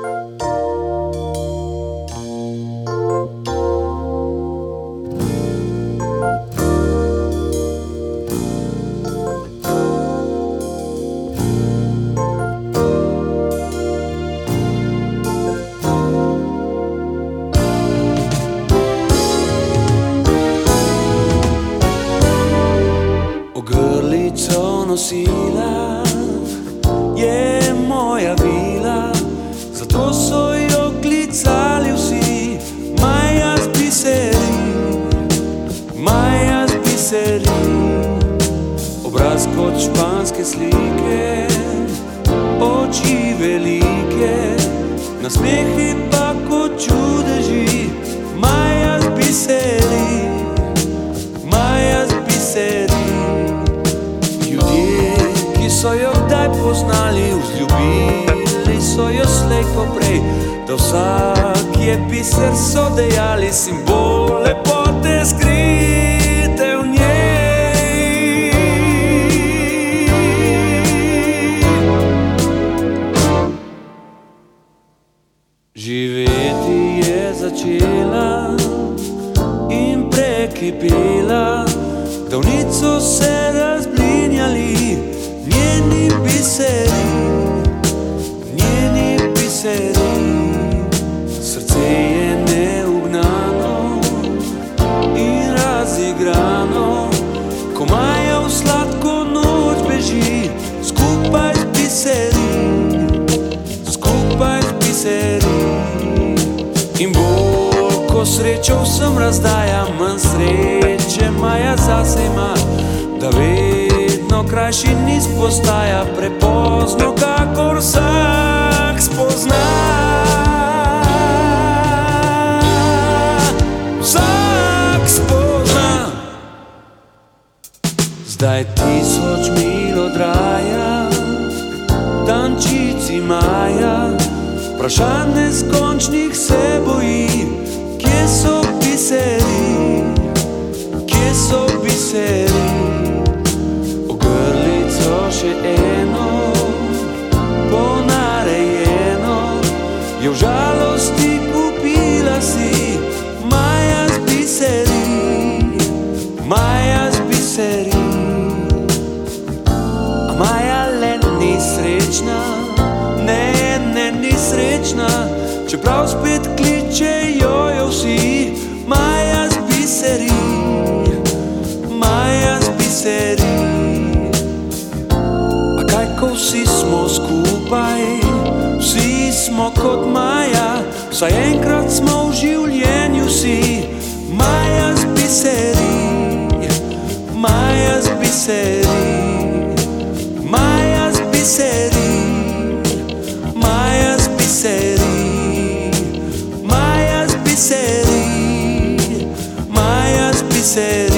Ogrlico nosila je moja vila, zato so jo klicali vsi Maja z biseri, Maja z biseri. Obraz kot španske slike, oči velike, nasmehi pa kot čudeži. Maja z biseri, Maja z biseri. So jo kdaj poznali, vzljubili so jo slej ko prej, da vsak je biser, so dejali, simbol lepote skrite v njej. Živeti je začela in prekipela, davnico se razblinjali njeni biseri, njeni biseri. Srce je neugnano in razigrano, ko Maja v sladko noč beži, skupaj z biseri, skupaj z biseri. In bolj ko srečo vsem razdaja, manj sreče Maja zase ima, da vedno krajši niz postaja, prepozno, kakor vsak spozna. Vsak spozna. Zdaj 1000 mil odraja, tančici Maja, vprašanj neskončnih se boji, kje so biseri, kje so biseri. Še eno ponarejeno je v žalosti kupila si, Maja z biseri, Maja z biseri. A Maja le ni srečna, ne, ne ni srečna, čeprav spet kličejo jo vsi, Maja z biseri, Maja z biseri. Ko vsi smo skupaj, vsi smo kot Maja, vsaj enkrat smo v življenju vsi, Maja z biseri, Maja z biseri, Maja z biseri, Maja z biseri, Maja z biseri, Maja z biseri.